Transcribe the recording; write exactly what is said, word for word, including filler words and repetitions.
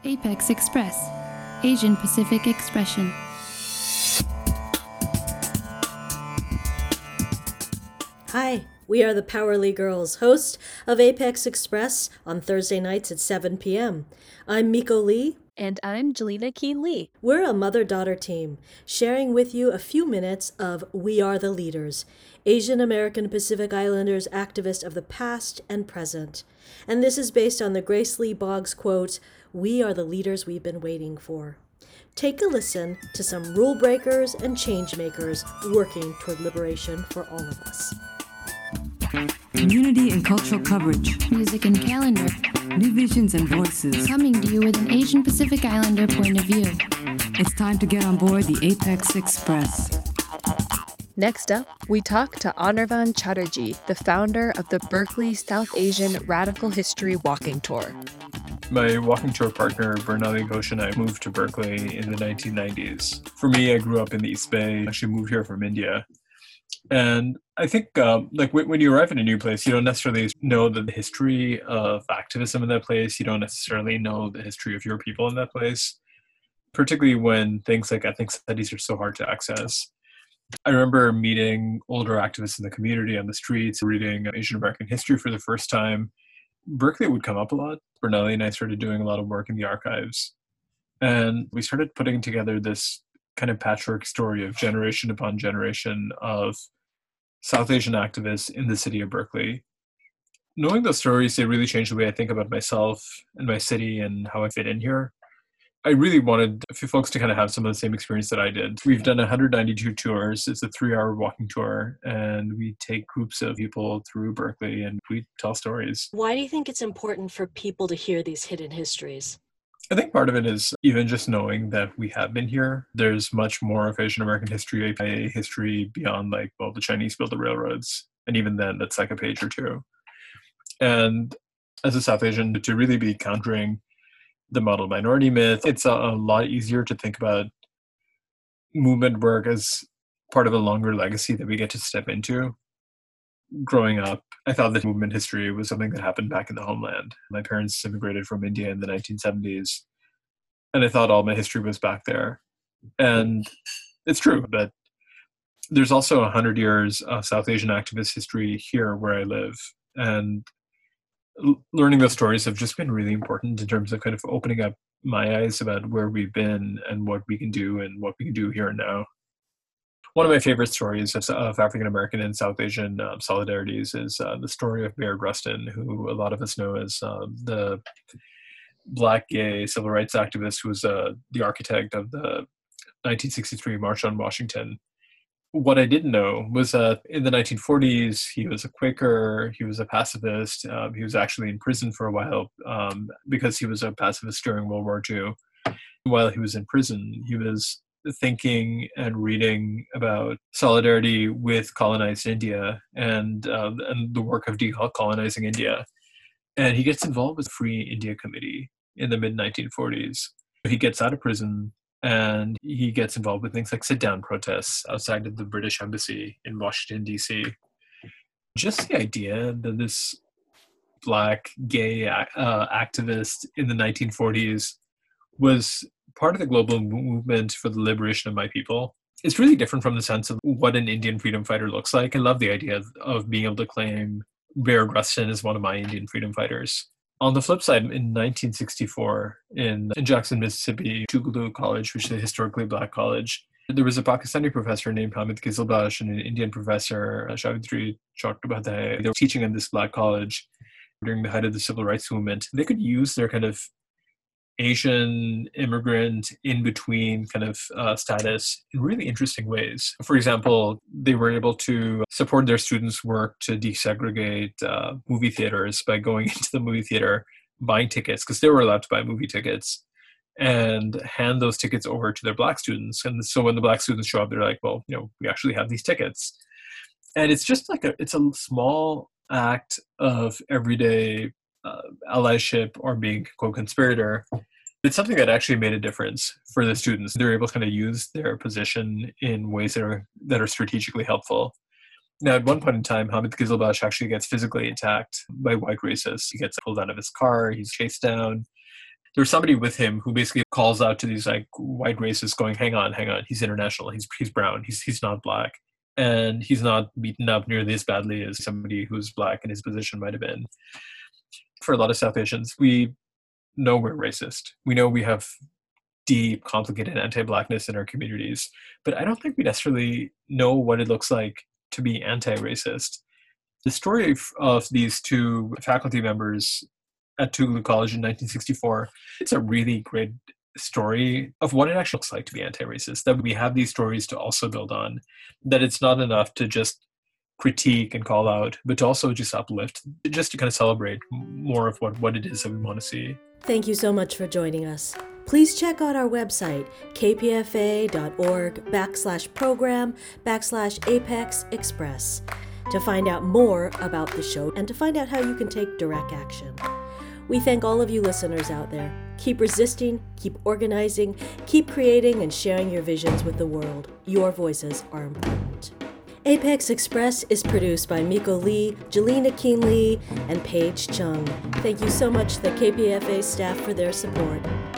Apex Express, Asian Pacific Expression. Hi, we are the Powerly Girls, host of Apex Express on Thursday nights at seven p.m. I'm Miko Lee. And I'm Jelena Keane Lee. We're a mother-daughter team, sharing with you a few minutes of We Are the Leaders, Asian American Pacific Islanders activists of the past and present. And this is based on the Grace Lee Boggs quote, "We are the leaders we've been waiting for." Take a listen to some rule breakers and change makers working toward liberation for all of us. Community and cultural coverage. Music and calendar. New visions and voices. Coming to you with an Asian Pacific Islander point of view. It's time to get on board the Apex Express. Next up, we talk to Anirvan Chatterjee, the founder of the Berkeley South Asian Radical History Walking Tour. My walking tour partner, Bernali Ghosh, and I moved to Berkeley in the nineteen nineties. For me, I grew up in the East Bay. I actually moved here from India. And I think, um, like, w- when you arrive in a new place, you don't necessarily know the history of activism in that place. You don't necessarily know the history of your people in that place, particularly when things like ethnic studies are so hard to access. I remember meeting older activists in the community on the streets, reading Asian American history for the first time. Berkeley would come up a lot. Bernali and I started doing a lot of work in the archives. And we started putting together this kind of patchwork story of generation upon generation of South Asian activists in the city of Berkeley. Knowing those stories, they really changed the way I think about myself and my city and how I fit in here. I really wanted a few folks to kind of have some of the same experience that I did. We've done one hundred ninety-two tours. It's a three-hour walking tour, and we take groups of people through Berkeley and we tell stories. Why do you think it's important for people to hear these hidden histories? I think part of it is even just knowing that we have been here. There's much more of Asian American history, A I A history beyond, like, well, the Chinese built the railroads. And even then, that's like a page or two. And as a South Asian, to really be countering the model minority myth, it's a, a lot easier to think about movement work as part of a longer legacy that we get to step into. Growing up, I thought that movement history was something that happened back in the homeland. My parents immigrated from India in the nineteen seventies, and I thought all my history was back there. And it's true, but there's also one hundred years of South Asian activist history here where I live. And l- learning those stories have just been really important in terms of kind of opening up my eyes about where we've been and what we can do and what we can do here and now. One of my favorite stories of, of African American and South Asian uh, solidarities is uh, the story of Bayard Rustin, who a lot of us know as uh, the Black gay civil rights activist who was uh, the architect of the nineteen sixty-three March on Washington. What I didn't know was that in the nineteen forties, he was a Quaker, he was a pacifist, um, he was actually in prison for a while um, because he was a pacifist during World War Two. While he was in prison, he was thinking and reading about solidarity with colonized India and uh, and the work of decolonizing India. And he gets involved with the Free India Committee in the mid nineteen forties. He gets out of prison and he gets involved with things like sit-down protests outside of the British Embassy in Washington, D C. Just the idea that this Black gay uh, activist in the nineteen forties was part of the global movement for the liberation of my people. It's really different from the sense of what an Indian freedom fighter looks like. I love the idea of, of being able to claim Bayard Rustin as one of my Indian freedom fighters. On the flip side, in nineteen sixty-four, in, in Jackson, Mississippi, Tougaloo College, which is a historically Black college, there was a Pakistani professor named Hamid Kizilbash and an Indian professor, Shavitri Chakrabarty. They were teaching in this Black college during the height of the civil rights movement. They could use their kind of Asian immigrant in between kind of uh, status in really interesting ways. For example, they were able to support their students' work to desegregate uh, movie theaters by going into the movie theater, buying tickets, because they were allowed to buy movie tickets, and hand those tickets over to their Black students. And so when the Black students show up, they're like, well, you know, we actually have these tickets. And it's just like a, it's a small act of everyday uh, allyship or being co-conspirator. It's something that actually made a difference for the students. They're able to kind of use their position in ways that are that are strategically helpful. Now, at one point in time, Hamid Kizilbash actually gets physically attacked by white racists. He gets pulled out of his car, he's chased down, there's somebody with him who basically calls out to these like white racists going, hang on, hang on, he's international, he's he's brown, he's he's not black. And he's not beaten up nearly as badly as somebody who's black in his position might have been. For a lot of South Asians, we know we're racist. We know we have deep, complicated anti-blackness in our communities, but I don't think we necessarily know what it looks like to be anti-racist. The story of, of these two faculty members at Tougaloo College in nineteen sixty-four, it's a really great story of what it actually looks like to be anti-racist, that we have these stories to also build on, that it's not enough to just critique and call out, but to also just uplift, just to kind of celebrate more of what, what it is that we want to see. Thank you so much for joining us. Please check out our website, kpfa.org backslash program backslash Apex Express, to find out more about the show and to find out how you can take direct action. We thank all of you listeners out there. Keep resisting, keep organizing, keep creating and sharing your visions with the world. Your voices are important. Apex Express is produced by Miko Lee, Jelena Keen Lee, and Paige Chung. Thank you so much to the K P F A staff for their support.